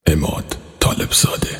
عماد طالبزاده.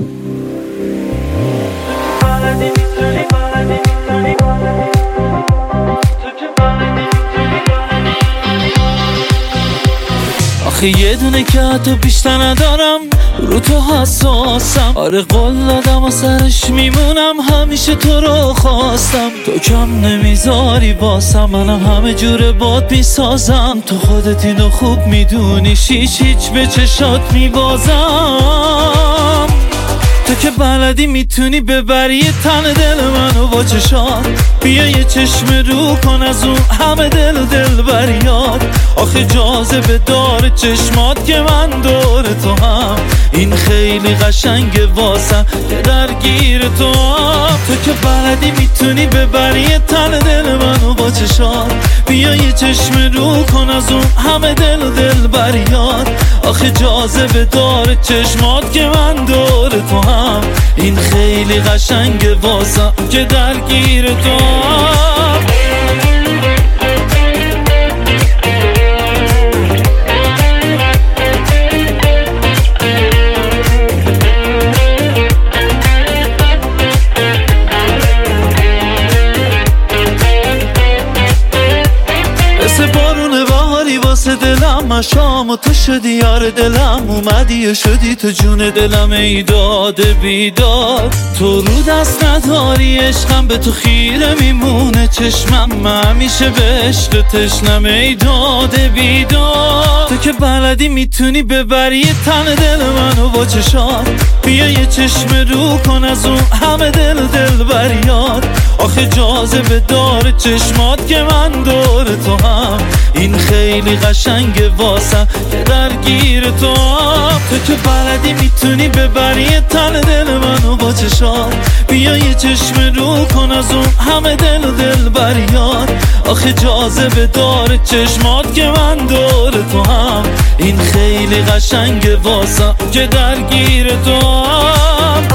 آخه یه دونه که حتی بیشتر ندارم، رو تو حساسم. آره قول دادم و سرش میمونم، همیشه تو رو خواستم. تو کم نمیذاری باسم، منم همه جوره باد میسازم. تو خودت اینو خوب میدونی، هیچ به چشات میبازم. تو که بلدی میتونی ببری تن دل منو با چشات. بیا یه چشم رو کن از اون همه دل بریاد. آخه جاذبه داره چشمات که من دور تو هم. این خیلی قشنگه واسم که درگیر تو هم. تو که بلدی میتونی ببری تن دل منو با چشات. بیا یه چشم رو کن از اون همه دل بریاد. آخه جاذبه داره چشمات که من دور تو هم. این خیلی قشنگه واسم که درگیر تو هم. واسه دلم مشام و تو شدی یار دلم. اومدی و شدی تو جون دلم، ای داد بیداد. تو رو دست نداری عشقم، به تو خیره میمونه چشمم. من همیشه به عشق تشنم، ای داد بیداد. تو که بلدی میتونی ببری تن دل منو با چشات. بیا یه چشم رو کن از اون همه دل بریاد. آخه جاذبه داره چشمات که من دور تو هم. این خیلی قشنگه واسم که درگیر تو هم. تو که بلدی میتونی ببری تن دل منو با چشات. بیا یه چشم رو کن از اون همه دل بریاد. آخه جاذبه داره چشمات که من دور تو هم. این خیلی قشنگه واسم که درگیر تو هم.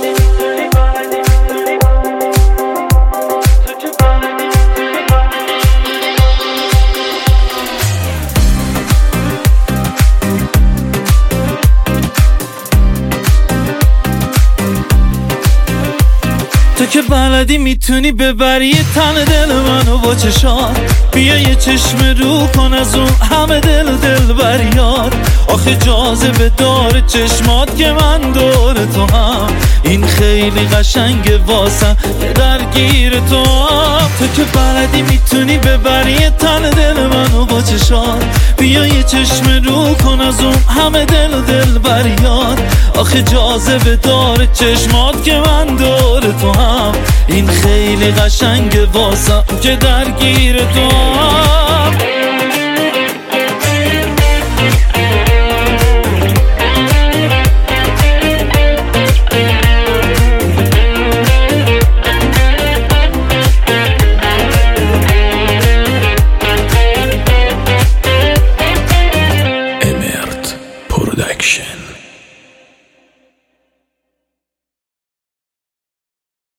تو که بلدی میتونی ببری تن دل منو با چشات. بیا یه چشم رو کن از اون همه دل بریاد. آخه جاذبه داره چشمات که من دور تو هم. این خیلی قشنگه واسم که درگیر تو هم. تو که بلدی میتونی ببری تن دل منو با چشات. بیا یه چشم رو کن از اون همه دل بریاد. آخه جاذبه داره چشمات که من دور تو هم. این خیلی قشنگه واسم که درگیر تو هم.